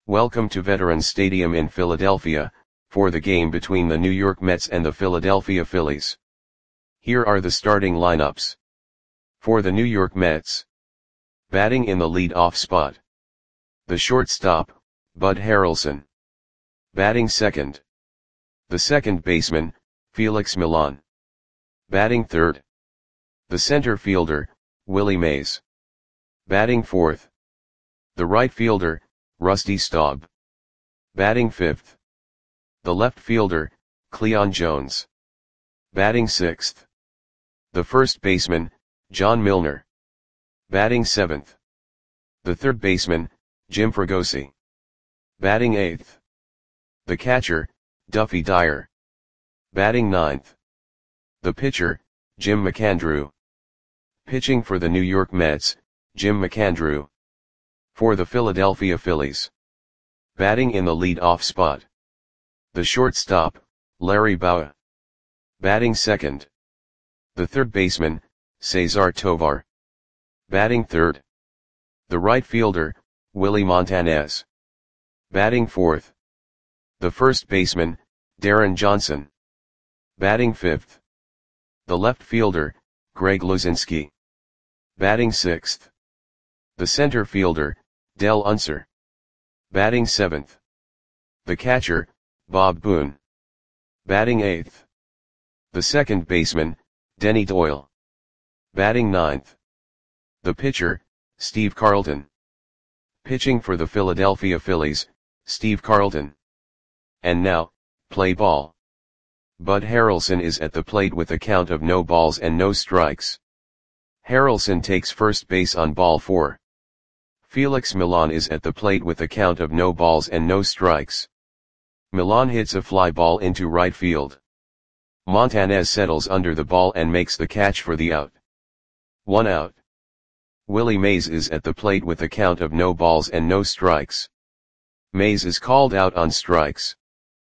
Welcome to Veterans Stadium in Philadelphia, for the game between the New York Mets and the Philadelphia Phillies. Here are the starting lineups. For the New York Mets. Batting in the lead-off spot. The shortstop, Bud Harrelson. Batting second. The second baseman, Felix Millan. Batting third. The center fielder, Willie Mays. Batting fourth. The right fielder, Rusty Staub. Batting fifth. The left fielder, Cleon Jones. Batting sixth. The first baseman, John Milner. Batting seventh. The third baseman, Jim Fregosi. Batting eighth. The catcher, Duffy Dyer. Batting ninth. The pitcher, Jim McAndrew. Pitching for the New York Mets, Jim McAndrew. For the Philadelphia Phillies. Batting in the lead-off spot. The shortstop, Larry Bowa. Batting second. The third baseman, Cesar Tovar. Batting third. The right fielder, Willie Montanez. Batting fourth. The first baseman, Darren Johnson. Batting fifth. The left fielder, Greg Luzinski. Batting sixth. The center fielder, Del Unser. Batting seventh. The catcher, Bob Boone. Batting eighth. The second baseman, Denny Doyle. Batting ninth. The pitcher, Steve Carlton. Pitching for the Philadelphia Phillies, Steve Carlton. And now, play ball. Bud Harrelson is at the plate with a count of no balls and no strikes. Harrelson takes first base on ball 4. Felix Millan is at the plate with a count of no balls and no strikes. Millan hits a fly ball into right field. Montanez settles under the ball and makes the catch for the out. 1 out. Willie Mays is at the plate with a count of no balls and no strikes. Mays is called out on strikes.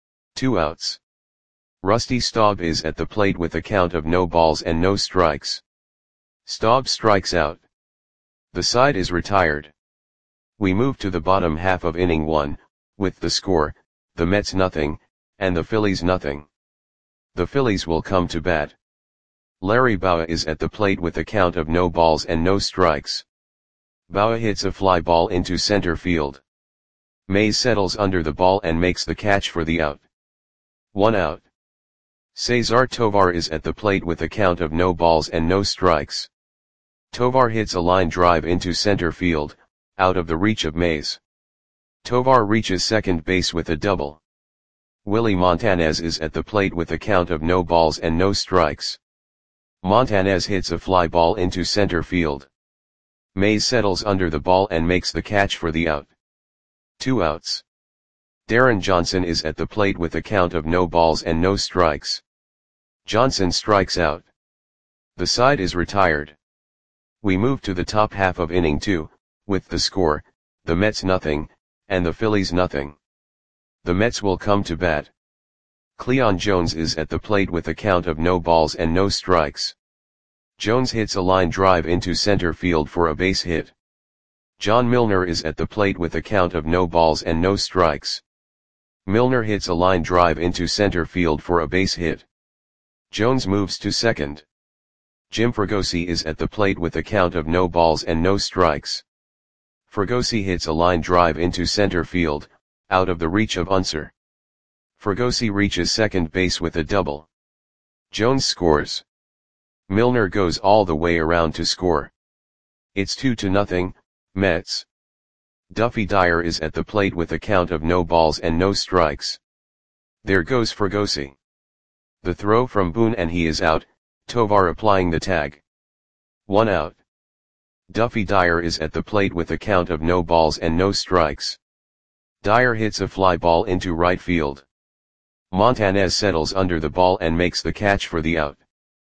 2 outs. Rusty Staub is at the plate with a count of no balls and no strikes. Staub strikes out. The side is retired. We move to the bottom half of inning 1, with the score, the Mets nothing, and the Phillies nothing. The Phillies will come to bat. Larry Bowa is at the plate with a count of no balls and no strikes. Bowa hits a fly ball into center field. Mays settles under the ball and makes the catch for the out. 1 out. Cesar Tovar is at the plate with a count of no balls and no strikes. Tovar hits a line drive into center field, out of the reach of Mays. Tovar reaches second base with a double. Willie Montanez is at the plate with a count of no balls and no strikes. Montanez hits a fly ball into center field. Mays settles under the ball and makes the catch for the out. 2 outs. Darren Johnson is at the plate with a count of no balls and no strikes. Johnson strikes out. The side is retired. We move to the top half of inning 2, with the score, the Mets nothing, and the Phillies nothing. The Mets will come to bat. Cleon Jones is at the plate with a count of no balls and no strikes. Jones hits a line drive into center field for a base hit. John Milner is at the plate with a count of no balls and no strikes. Milner hits a line drive into center field for a base hit. Jones moves to second. Jim Fregosi is at the plate with a count of no balls and no strikes. Fregosi hits a line drive into center field, out of the reach of Unser. Fregosi reaches second base with a double. Jones scores. Milner goes all the way around to score. It's 2-0, Mets. Duffy Dyer is at the plate with a count of no balls and no strikes. There goes Fregosi. The throw from Boone and he is out, Tovar applying the tag. 1 out. Duffy Dyer is at the plate with a count of no balls and no strikes. Dyer hits a fly ball into right field. Montanez settles under the ball and makes the catch for the out.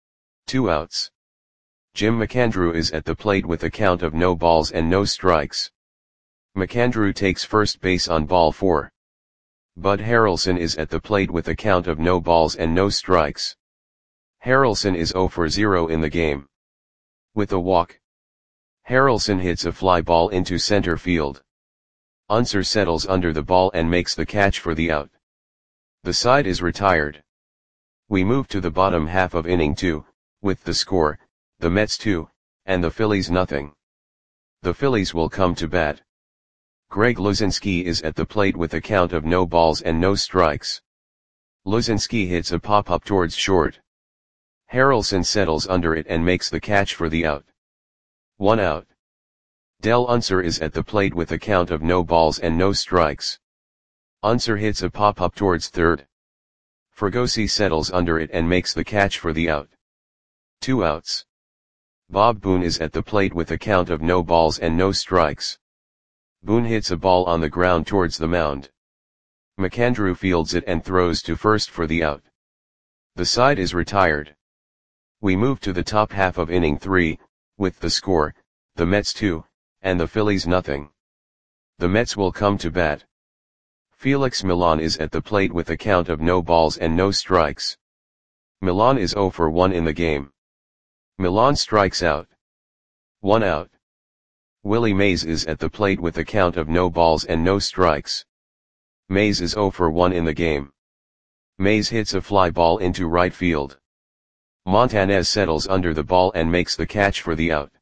2 outs. Jim McAndrew is at the plate with a count of no balls and no strikes. McAndrew takes first base on ball 4. Bud Harrelson is at the plate with a count of no balls and no strikes. Harrelson is 0 for 0 in the game. With a walk. Harrelson hits a fly ball into center field. Unser settles under the ball and makes the catch for the out. The side is retired. We move to the bottom half of inning 2, with the score, the Mets 2, and the Phillies nothing. The Phillies will come to bat. Greg Luzinski is at the plate with a count of no balls and no strikes. Luzinski hits a pop-up towards short. Harrelson settles under it and makes the catch for the out. 1 out. Del Unser is at the plate with a count of no balls and no strikes. Unser hits a pop-up towards third. Fregosi settles under it and makes the catch for the out. 2 outs. Bob Boone is at the plate with a count of no balls and no strikes. Boone hits a ball on the ground towards the mound. McAndrew fields it and throws to first for the out. The side is retired. We move to the top half of inning 3, with the score, the Mets 2, and the Phillies nothing. The Mets will come to bat. Felix Millan is at the plate with a count of no balls and no strikes. Millan is 0 for 1 in the game. Millan strikes out. 1 out. Willie Mays is at the plate with a count of no balls and no strikes. Mays is 0 for 1 in the game. Mays hits a fly ball into right field. Montanez settles under the ball and makes the catch for the out.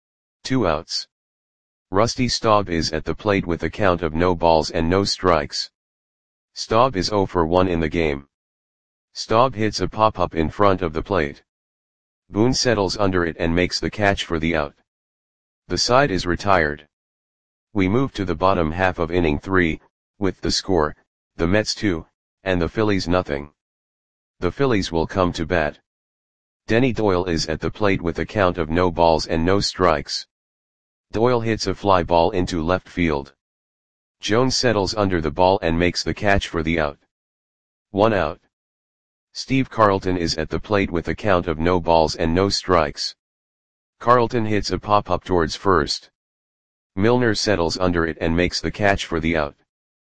2 outs. Rusty Staub is at the plate with a count of no balls and no strikes. Staub is 0 for 1 in the game. Staub hits a pop-up in front of the plate. Boone settles under it and makes the catch for the out. The side is retired. We move to the bottom half of inning 3, with the score, the Mets 2, and the Phillies nothing. The Phillies will come to bat. Denny Doyle is at the plate with a count of no balls and no strikes. Doyle hits a fly ball into left field. Jones settles under the ball and makes the catch for the out. 1 out. Steve Carlton is at the plate with a count of no balls and no strikes. Carlton hits a pop-up towards first. Milner settles under it and makes the catch for the out.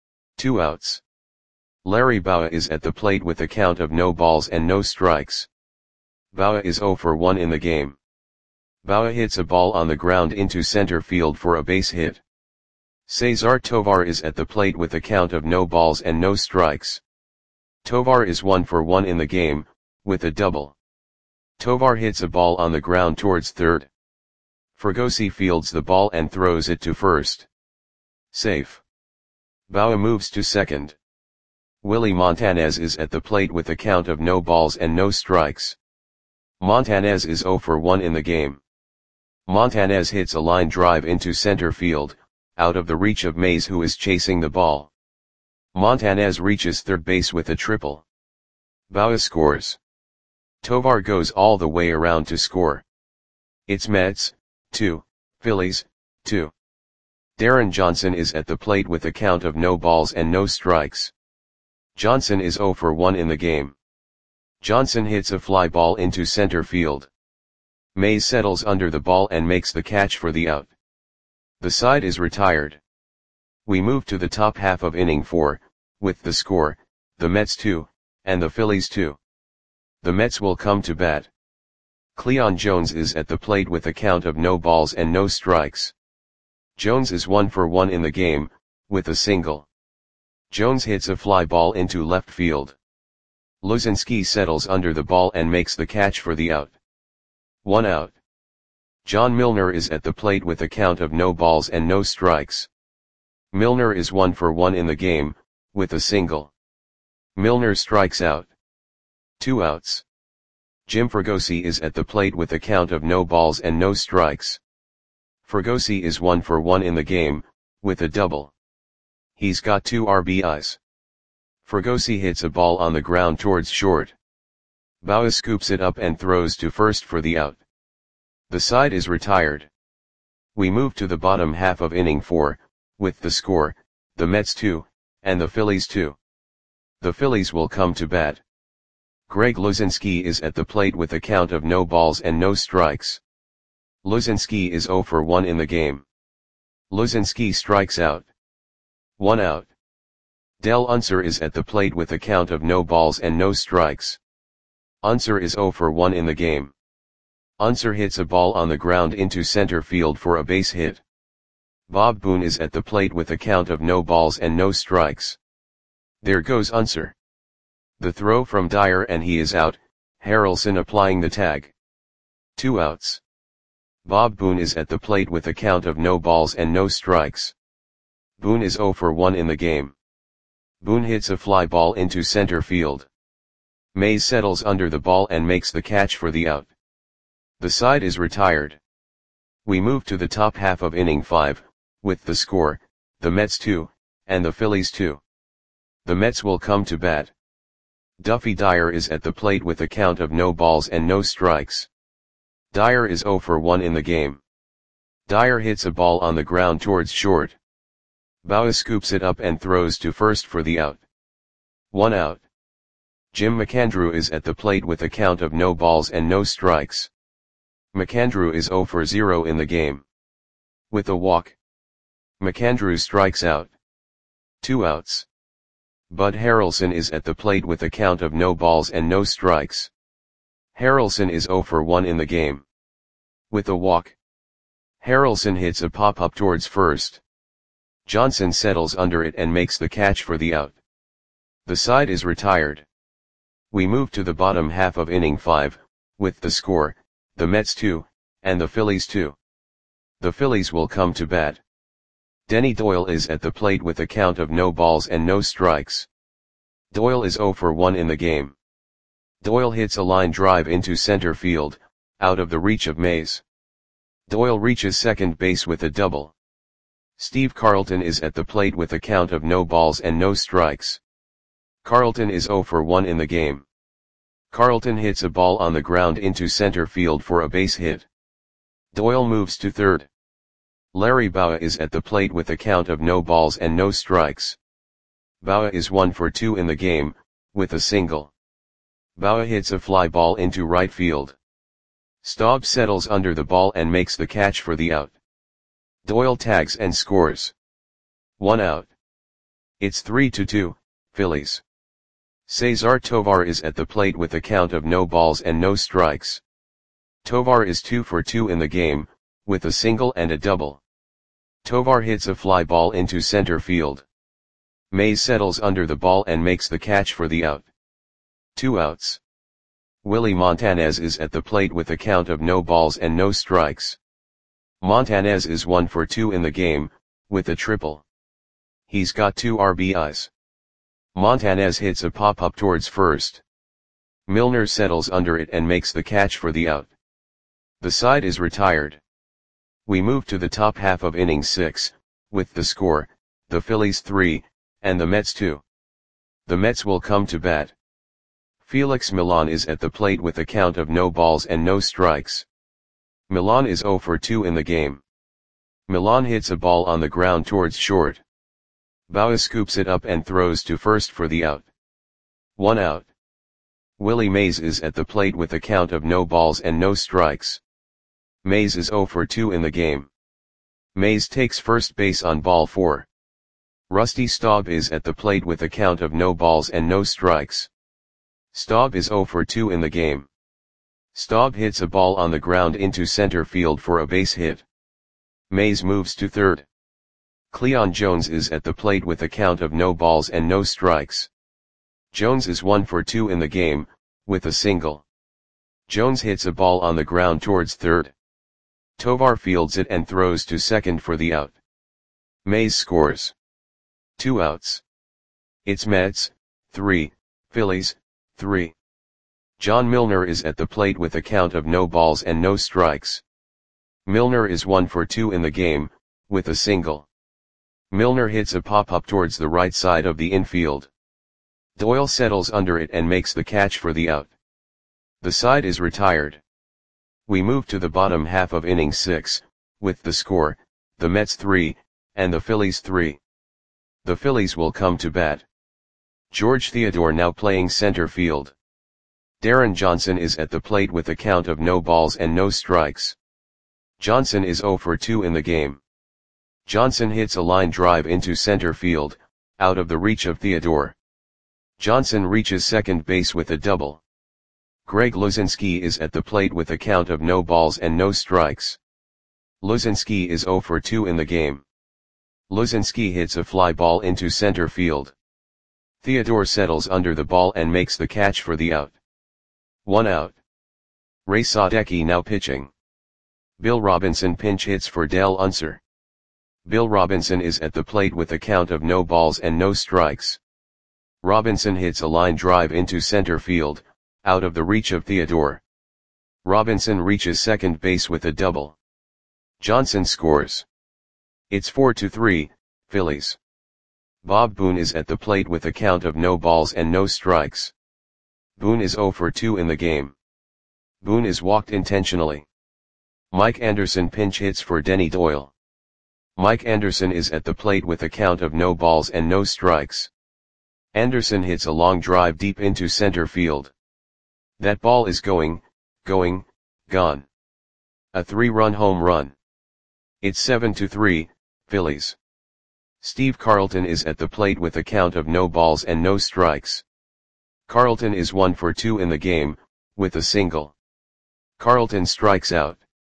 2 outs. Larry Bowa is at the plate with a count of no balls and no strikes. Bowa is 0 for 1 in the game. Bowa hits a ball on the ground into center field for a base hit. Cesar Tovar is at the plate with a count of no balls and no strikes. Tovar is 1 for 1 in the game, with a double. Tovar hits a ball on the ground towards third. Fregosi fields the ball and throws it to first. Safe. Bowa moves to second. Willie Montanez is at the plate with a count of no balls and no strikes. Montanez is 0 for 1 in the game. Montanez hits a line drive into center field, out of the reach of Mays who is chasing the ball. Montanez reaches third base with a triple. Bowa scores. Tovar goes all the way around to score. It's Mets, 2, Phillies, 2. Darren Johnson is at the plate with a count of no balls and no strikes. Johnson is 0 for 1 in the game. Johnson hits a fly ball into center field. Mays settles under the ball and makes the catch for the out. The side is retired. We move to the top half of inning 4, with the score, the Mets 2, and the Phillies 2. The Mets will come to bat. Cleon Jones is at the plate with a count of no balls and no strikes. Jones is 1 for 1 in the game, with a single. Jones hits a fly ball into left field. Luzinski settles under the ball and makes the catch for the out. 1 out. John Milner is at the plate with a count of no balls and no strikes. Milner is 1 for 1 in the game, with a single. Milner strikes out. 2 outs. Jim Fregosi is at the plate with a count of no balls and no strikes. Fregosi is 1 for 1 in the game, with a double. He's got 2 RBIs. Fregosi hits a ball on the ground towards short. Bowa scoops it up and throws to first for the out. The side is retired. We move to the bottom half of inning 4, with the score, the Mets 2, and the Phillies 2. The Phillies will come to bat. Greg Luzinski is at the plate with a count of no balls and no strikes. Luzinski is 0 for 1 in the game. Luzinski strikes out. 1 out. Del Unser is at the plate with a count of no balls and no strikes. Unser is 0 for 1 in the game. Unser hits a ball on the ground into center field for a base hit. Bob Boone is at the plate with a count of no balls and no strikes. There goes Unser. The throw from Dyer and he is out, Harrelson applying the tag. 2 outs. Bob Boone is at the plate with a count of no balls and no strikes. Boone is 0 for 1 in the game. Boone hits a fly ball into center field. Mays settles under the ball and makes the catch for the out. The side is retired. We move to the top half of inning 5, with the score, the Mets 2, and the Phillies 2. The Mets will come to bat. Duffy Dyer is at the plate with a count of no balls and no strikes. Dyer is 0 for 1 in the game. Dyer hits a ball on the ground towards short. Bauer scoops it up and throws to first for the out. 1 out. Jim McAndrew is at the plate with a count of no balls and no strikes. McAndrew is 0 for 0 in the game. With a walk, McAndrew strikes out. 2 outs. Bud Harrelson is at the plate with a count of no balls and no strikes. Harrelson is 0 for 1 in the game. With a walk, Harrelson hits a pop-up towards first. Johnson settles under it and makes the catch for the out. The side is retired. We move to the bottom half of inning 5, with the score, the Mets 2, and the Phillies 2. The Phillies will come to bat. Denny Doyle is at the plate with a count of no balls and no strikes. Doyle is 0 for 1 in the game. Doyle hits a line drive into center field, out of the reach of Mays. Doyle reaches second base with a double. Steve Carlton is at the plate with a count of no balls and no strikes. Carlton is 0 for 1 in the game. Carlton hits a ball on the ground into center field for a base hit. Doyle moves to third. Larry Bowa is at the plate with a count of no balls and no strikes. Bowa is 1 for 2 in the game, with a single. Bowa hits a fly ball into right field. Staub settles under the ball and makes the catch for the out. Doyle tags and scores. 1 out. It's 3-2, Phillies. Cesar Tovar is at the plate with a count of no balls and no strikes. Tovar is 2 for 2 in the game, with a single and a double. Tovar hits a fly ball into center field. Mays settles under the ball and makes the catch for the out. 2 outs. Willie Montanez is at the plate with a count of no balls and no strikes. Montanez is 1 for 2 in the game, with a triple. He's got 2 RBIs. Montanez hits a pop-up towards first. Milner settles under it and makes the catch for the out. The side is retired. We move to the top half of inning 6, with the score, the Phillies 3, and the Mets 2. The Mets will come to bat. Felix Millan is at the plate with a count of no balls and no strikes. Millan is 0 for 2 in the game. Millan hits a ball on the ground towards short. Bowa scoops it up and throws to first for the out. 1 out. Willie Mays is at the plate with a count of no balls and no strikes. Mays is 0 for 2 in the game. Mays takes first base on ball 4. Rusty Staub is at the plate with a count of no balls and no strikes. Staub is 0 for 2 in the game. Staub hits a ball on the ground into center field for a base hit. Mays moves to third. Cleon Jones is at the plate with a count of no balls and no strikes. Jones is 1 for 2 in the game, with a single. Jones hits a ball on the ground towards third. Tovar fields it and throws to second for the out. Mays scores. 2 outs. It's Mets, 3, Phillies, 3. John Milner is at the plate with a count of no balls and no strikes. Milner is 1 for 2 in the game, with a single. Milner hits a pop-up towards the right side of the infield. Doyle settles under it and makes the catch for the out. The side is retired. We move to the bottom half of inning 6, with the score, the Mets 3, and the Phillies 3. The Phillies will come to bat. George Theodore now playing center field. Darren Johnson is at the plate with a count of no balls and no strikes. Johnson is 0 for 2 in the game. Johnson hits a line drive into center field, out of the reach of Theodore. Johnson reaches second base with a double. Greg Luzinski is at the plate with a count of no balls and no strikes. Luzinski is 0 for 2 in the game. Luzinski hits a fly ball into center field. Theodore settles under the ball and makes the catch for the out. 1 out. Ray Sadecki now pitching. Bill Robinson pinch hits for Dale Unser. Bill Robinson is at the plate with a count of no balls and no strikes. Robinson hits a line drive into center field, out of the reach of Theodore. Robinson reaches second base with a double. Johnson scores. It's 4-3, Phillies. Bob Boone is at the plate with a count of no balls and no strikes. Boone is 0 for 2 in the game. Boone is walked intentionally. Mike Anderson pinch hits for Denny Doyle. Mike Anderson is at the plate with a count of no balls and no strikes. Anderson hits a long drive deep into center field. That ball is gone. A 3-run home run. It's 7-3, Phillies. Steve Carlton is at the plate with a count of no balls and no strikes. Carlton is 1 for 2 in the game, with a single. Carlton strikes out.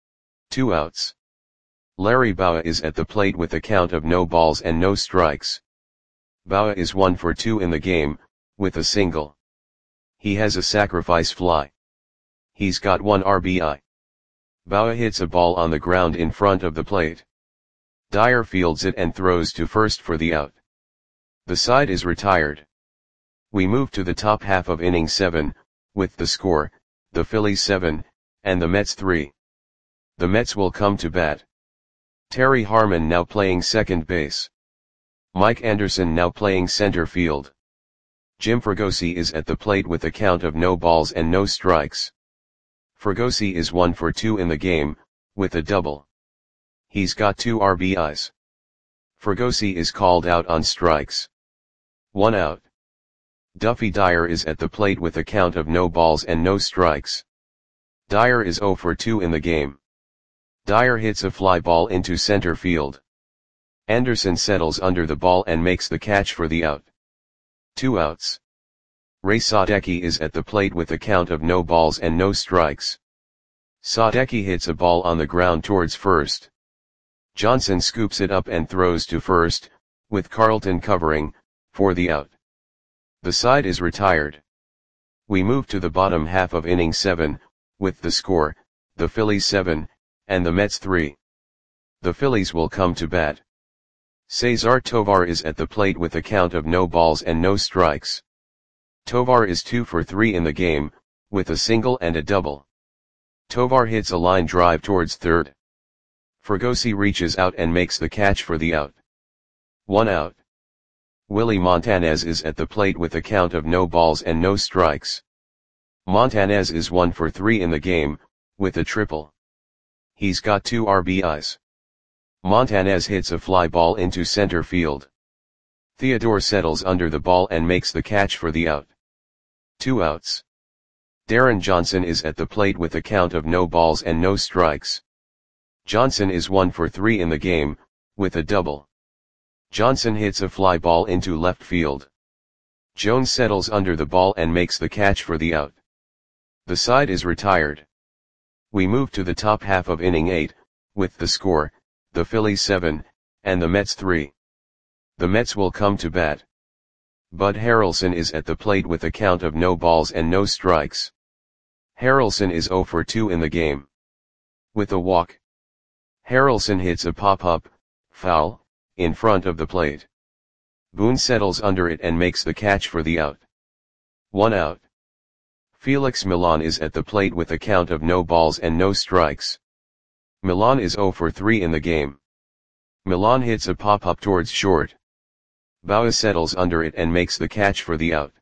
2 outs. Larry Bowa is at the plate with a count of no balls and no strikes. Bowa is 1 for 2 in the game, with a single. He has a sacrifice fly. He's got 1 RBI. Bowa hits a ball on the ground in front of the plate. Dyer fields it and throws to first for the out. The side is retired. We move to the top half of inning 7, with the score, the Phillies 7, and the Mets 3. The Mets will come to bat. Terry Harmon now playing second base. Mike Anderson now playing center field. Jim Fregosi is at the plate with a count of no balls and no strikes. Fregosi is 1 for 2 in the game, with a double. He's got 2 RBIs. Fregosi is called out on strikes. 1 out. Duffy Dyer is at the plate with a count of no balls and no strikes. Dyer is 0 for 2 in the game. Dyer hits a fly ball into center field. Anderson settles under the ball and makes the catch for the out. 2 outs. Ray Sadecki is at the plate with a count of no balls and no strikes. Sadecki hits a ball on the ground towards first. Johnson scoops it up and throws to first, with Carlton covering, for the out. The side is retired. We move to the bottom half of inning 7, with the score, the Phillies 7, and the Mets 3. The Phillies will come to bat. Cesar Tovar is at the plate with a count of no balls and no strikes. Tovar is 2 for 3 in the game, with a single and a double. Tovar hits a line drive towards third. Fregosi reaches out and makes the catch for the out. 1 out. Willie Montanez is at the plate with a count of no balls and no strikes. Montanez is 1 for 3 in the game, with a triple. He's got 2 RBIs. Montanez hits a fly ball into center field. Theodore settles under the ball and makes the catch for the out. 2 outs. Darren Johnson is at the plate with a count of no balls and no strikes. Johnson is 1 for 3 in the game, with a double. Johnson hits a fly ball into left field. Jones settles under the ball and makes the catch for the out. The side is retired. We move to the top half of inning 8, with the score, the Phillies 7, and the Mets 3. The Mets will come to bat. Bud Harrelson is at the plate with a count of no balls and no strikes. Harrelson is 0 for 2 in the game. With a walk. Harrelson hits a pop-up, foul, in front of the plate. Boone settles under it and makes the catch for the out. 1 out. Felix Millan is at the plate with a count of no balls and no strikes. Millan is 0 for 3 in the game. Millan hits a pop-up towards short. Bowa settles under it and makes the catch for the out.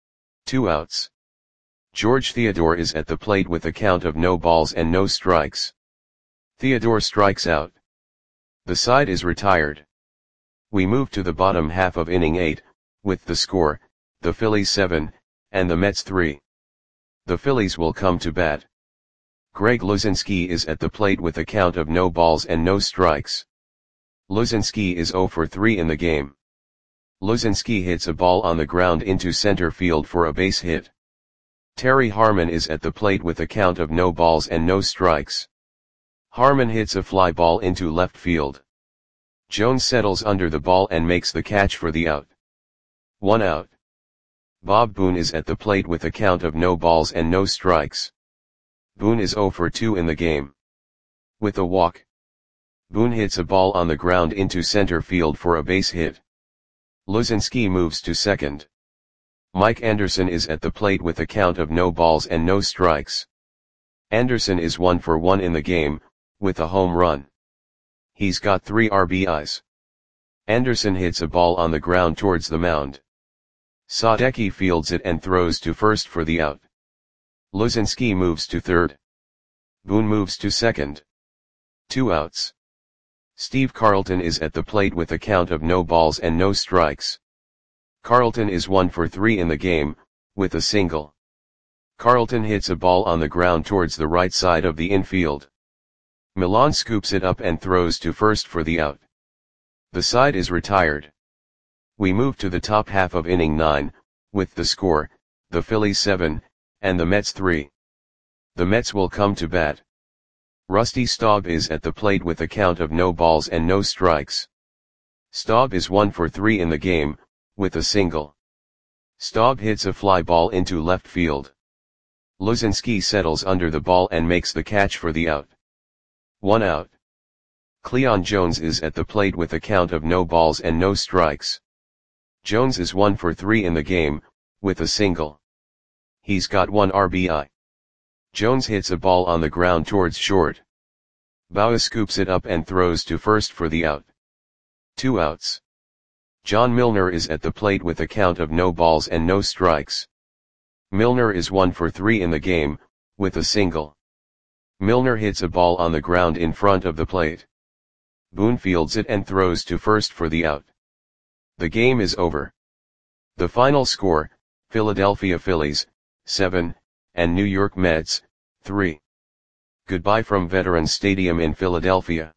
2 outs. George Theodore is at the plate with a count of no balls and no strikes. Theodore strikes out. The side is retired. We move to the bottom half of inning 8, with the score, the Phillies 7, and the Mets 3. The Phillies will come to bat. Greg Luzinski is at the plate with a count of no balls and no strikes. Luzinski is 0 for 3 in the game. Luzinski hits a ball on the ground into center field for a base hit. Terry Harmon is at the plate with a count of no balls and no strikes. Harmon hits a fly ball into left field. Jones settles under the ball and makes the catch for the out. 1 out. Bob Boone is at the plate with a count of no balls and no strikes. Boone is 0 for 2 in the game. With a walk, Boone hits a ball on the ground into center field for a base hit. Luzinski moves to second. Mike Anderson is at the plate with a count of no balls and no strikes. Anderson is 1 for 1 in the game, with a home run. He's got 3 RBIs. Anderson hits a ball on the ground towards the mound. Sadecki fields it and throws to first for the out. Luzinski moves to third. Boone moves to second. 2 outs. Steve Carlton is at the plate with a count of no balls and no strikes. Carlton is 1 for 3 in the game, with a single. Carlton hits a ball on the ground towards the right side of the infield. Milan scoops it up and throws to first for the out. The side is retired. We move to the top half of inning 9, with the score, the Phillies 7, and the Mets 3. The Mets will come to bat. Rusty Staub is at the plate with a count of no balls and no strikes. Staub is 1 for 3 in the game, with a single. Staub hits a fly ball into left field. Luzinski settles under the ball and makes the catch for the out. 1 out. Cleon Jones is at the plate with a count of no balls and no strikes. Jones is 1 for 3 in the game, with a single. He's got 1 RBI. Jones hits a ball on the ground towards short. Bauer scoops it up and throws to first for the out. 2 outs. John Milner is at the plate with a count of no balls and no strikes. Milner is 1 for 3 in the game, with a single. Milner hits a ball on the ground in front of the plate. Boone fields it and throws to first for the out. The game is over. The final score, Philadelphia Phillies, 7, and New York Mets, 3. Goodbye from Veterans Stadium in Philadelphia.